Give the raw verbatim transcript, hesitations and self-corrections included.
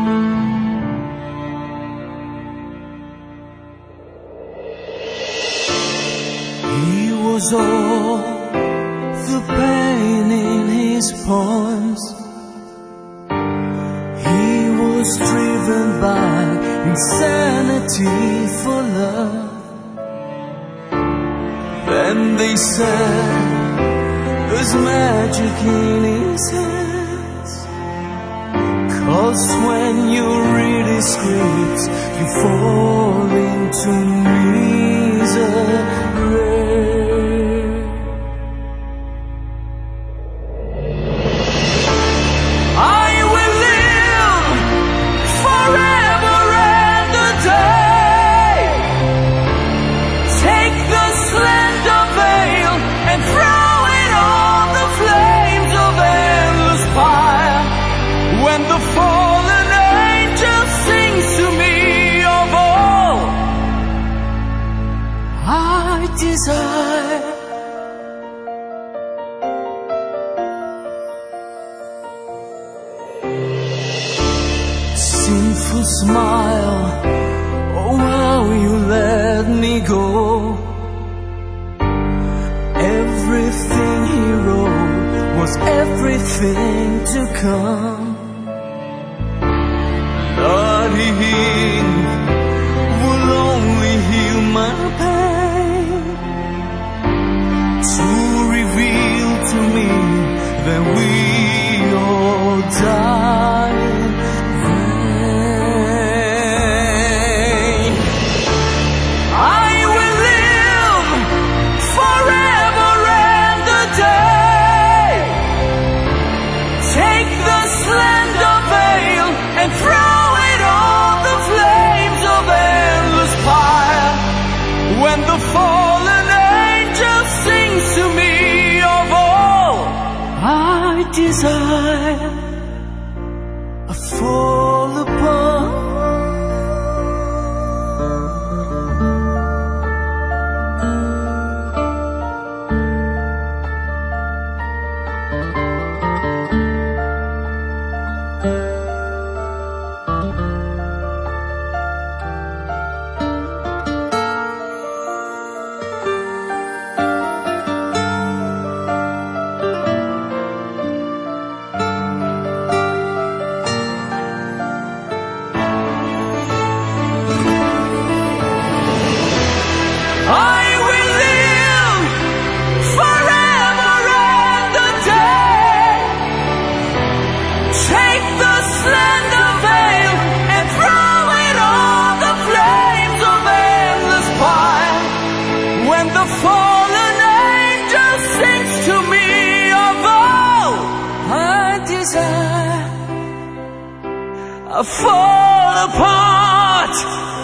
He was all the pain in his poems. He was driven by insanity for love. Then they said there's magic in his hands, 'cause when you read his scripts, you fall into misery. I will live forever and a day. Take the slender veil and throw it on the flames of endless fire. When the fallen angel sings to me of all I desire, sinful smile, oh how you let me go. Everything he wrote was everything to come. Bloody ink will only heal my pain, to reveal to me that we all die in vain. I will live forever and a day. Take the slender veil and throw it on the flames of endless fire. When the fallen angel sings to me of all I desire, I fall apart. I fall apart.